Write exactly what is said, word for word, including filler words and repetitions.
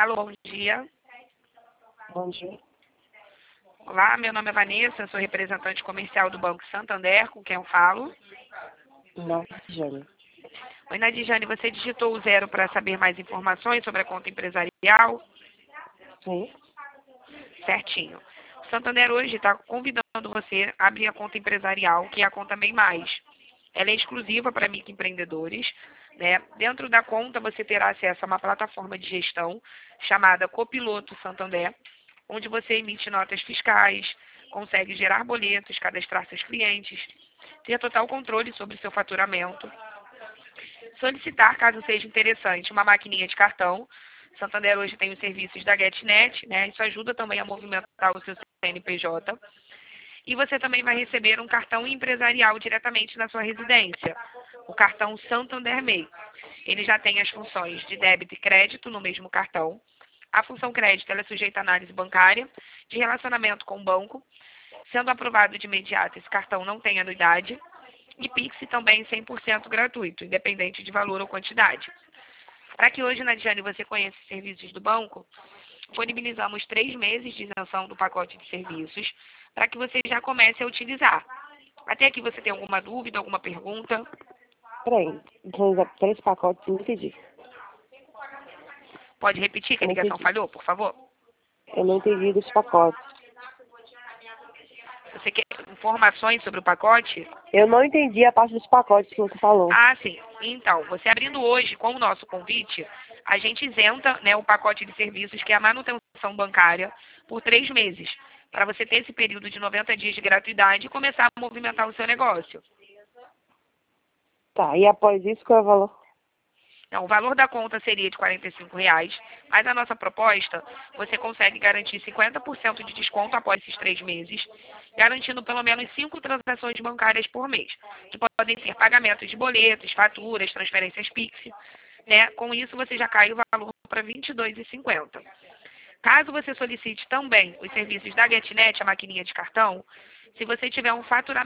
Alô, bom dia. Bom dia. Olá, meu nome é Vanessa, sou representante comercial do Banco Santander, com quem eu falo. Não, Jane. Oi, Nadijane, você digitou o zero para saber mais informações sobre a conta empresarial? Sim. Certinho. O Santander hoje está convidando você a abrir a conta empresarial, que é a conta Bem Mais. Ela é exclusiva para microempreendedores, né? Dentro da conta você terá acesso a uma plataforma de gestão chamada Copiloto Santander, onde você emite notas fiscais, consegue gerar boletos, cadastrar seus clientes, ter total controle sobre o seu faturamento, solicitar, caso seja interessante, uma maquininha de cartão. Santander hoje tem os serviços da GetNet, né? Isso ajuda também a movimentar o seu C N P J. E você também vai receber um cartão empresarial diretamente na sua residência, o cartão Santander M E I. Ele já tem as funções de débito e crédito no mesmo cartão. A função crédito ela é sujeita à análise bancária, de relacionamento com o banco. Sendo aprovado de imediato, esse cartão não tem anuidade. E Pix também cem por cento gratuito, independente de valor ou quantidade. Para que hoje, Nadiane, você conheça os serviços do banco, disponibilizamos três meses de isenção do pacote de serviços para que você já comece a utilizar. Até aqui você tem alguma dúvida, alguma pergunta? Peraí, são três pacotes, não entendi. Pode repetir que a Eu não ligação entendi. falhou, por favor? Eu não entendi dos pacotes. Você quer informações sobre o pacote? Eu não entendi a parte dos pacotes que você falou. Ah, sim. Então, você abrindo hoje com o nosso convite, a gente isenta, né, o pacote de serviços, que é a manutenção bancária, por três meses, para você ter esse período de noventa dias de gratuidade e começar a movimentar o seu negócio. Tá, e após isso, qual é o valor? Então, o valor da conta seria de quarenta e cinco reais, mas a nossa proposta, você consegue garantir cinquenta por cento de desconto após esses três meses, garantindo pelo menos cinco transações bancárias por mês, que podem ser pagamentos de boletos, faturas, transferências Pix, né? Com isso, você já cai o valor para vinte e dois reais e cinquenta centavos. Caso você solicite também os serviços da GetNet, a maquininha de cartão, se você tiver um faturamento